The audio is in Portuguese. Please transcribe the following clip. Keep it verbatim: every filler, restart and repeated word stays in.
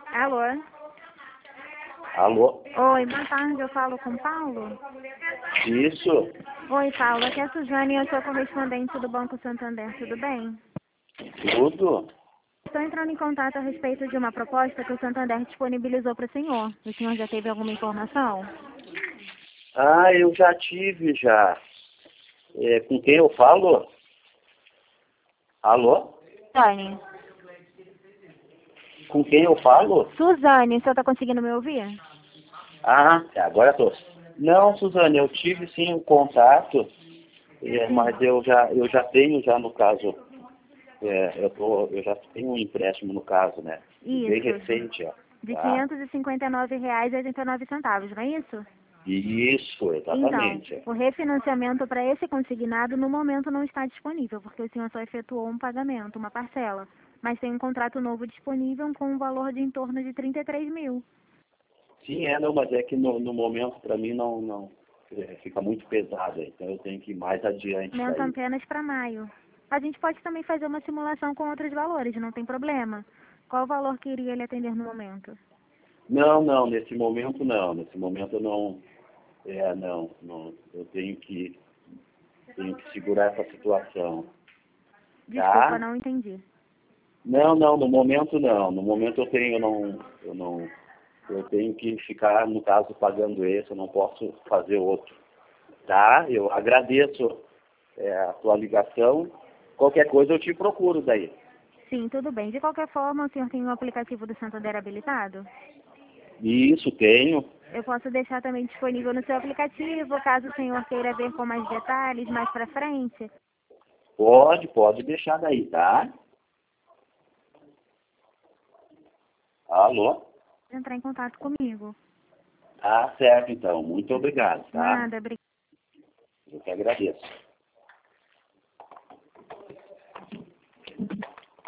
Alô? Alô? Oi, boa tarde, eu falo com o Paulo? Isso, Oi, Paulo, aqui é a Suzane e eu sou correspondente do Banco Santander, tudo bem? tudo. Estou entrando em contato a respeito de uma proposta que o Santander disponibilizou para o senhor. O senhor já teve alguma informação? Ah, eu já tive já. É, com quem eu falo? Alô? Suzane. Com quem eu falo? Suzane, o senhor está conseguindo me ouvir? Ah, agora tô. Não, Suzane, eu tive sim um contato, é, Sim. mas eu já, eu já tenho já no caso, é, eu, tô, eu já tenho um empréstimo no caso, né? Bem Isso, recente, ó. de Tá? quinhentos e cinquenta e nove reais e oitenta e nove centavos, não é isso? Isso, Então, exatamente. o refinanciamento para esse consignado no momento não está disponível, porque o senhor só efetuou um pagamento, uma parcela. Mas tem um contrato novo disponível com um valor de em torno de trinta e três mil. Sim, é, não, mas é que no, no momento para mim não, não é, fica muito pesado, então eu tenho que ir mais adiante Aumento daí. apenas para maio. A gente pode também fazer uma simulação com outros valores, não tem problema. Qual o valor que iria lhe atender no momento? Não, não, nesse momento não, nesse momento eu não, é, não, não, eu tenho que, tenho que segurar essa situação, Desculpa, tá? não entendi. Não, não, no momento não, no momento eu tenho, eu não, eu não, eu tenho que ficar, no caso, pagando esse, eu não posso fazer outro, tá? Eu agradeço é, a tua ligação, qualquer coisa eu te procuro daí. Sim, tudo bem. De qualquer forma, o senhor tem o aplicativo do Santander habilitado? Isso, tenho. Eu posso deixar também disponível no seu aplicativo, caso o senhor queira ver com mais detalhes mais para frente. Pode, pode deixar daí, tá? Alô? Entrar em contato comigo. Tá certo, então. Muito obrigado, tá? Nada, obrigada. Eu que agradeço.